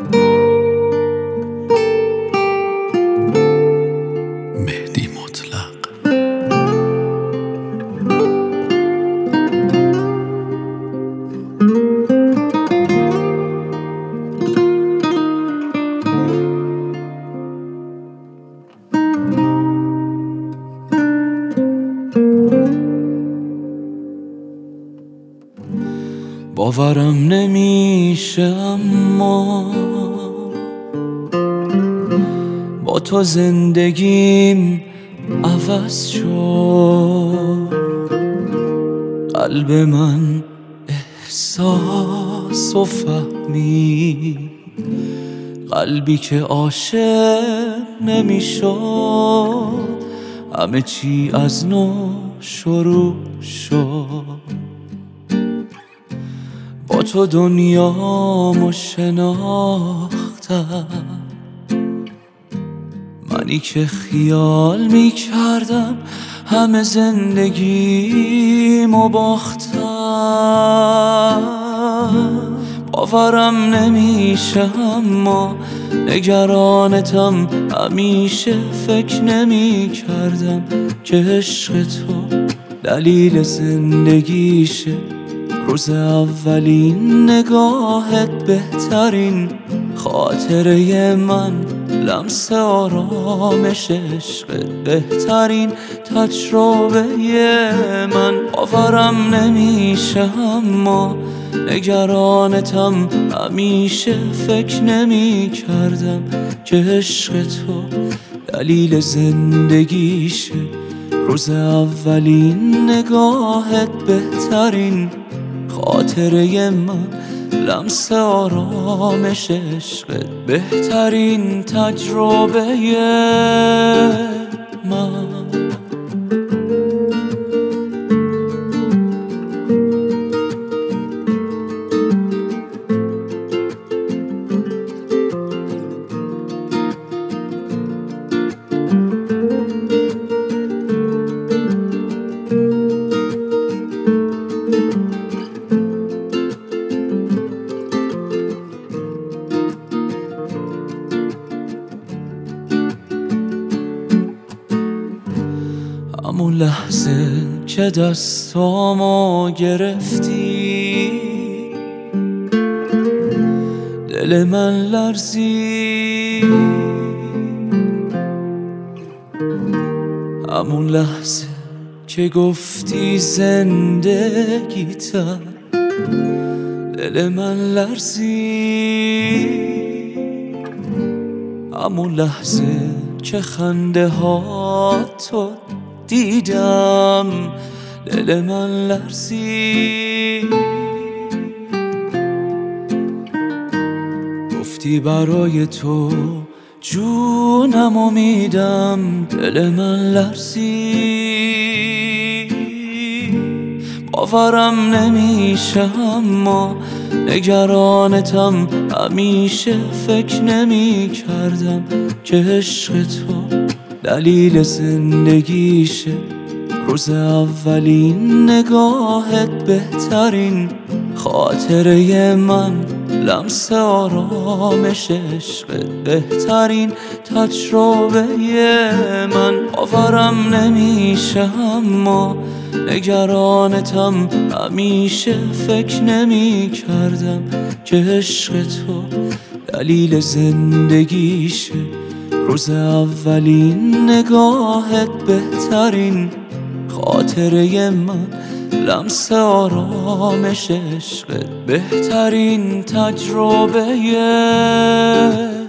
مهدی مطلق. باورم نمیشه اما با تو زندگیم عوض شد. قلب من احساس و فهمی، قلبی که عاشق نمیشد. همه چی از نو شروع شد. با تو دنیامو شناختم، منی که خیال میکردم همه زندگیمو باختم. باورم نمیشه اما نگرانتم، همیشه فکر نمیکردم که عشق تو دلیل زندگیشه. روز اولین نگاهت بهترین خاطره من، لمس آرامش عشقت بهترین تجربه من. باورم نمیشه اما نگرانتم، همیشه فکر نمی کردم که عشق تو دلیل زندگیشه. روز اولین نگاهت بهترین خاطره من، لمس آرامش عشقت بهترین تجربه من. همون لحظه که دستامو گرفتی، دل من لرزید. همون لحظه که گفتی زندگیتم، دل من لرزید. همون لحظه که خنده ها تو دیدم، دل من لرزید. گفتی برای تو جونمو میدم، دل من لرزید. باورم نمیشه اما نگرانتم، همیشه فکر نمی کردم که عشق تو دلیل زندگیشه. روز اولین نگاهت بهترین خاطره من، لمس آرامش عشقت بهترین تجربه من. باورم نمیشه اما نگرانتم، همیشه فکر نمی کردم که عشق تو دلیل زندگیشه. روز اولین نگاهت بهترین خاطره من، لمس آرامش عشقت بهترین تجربه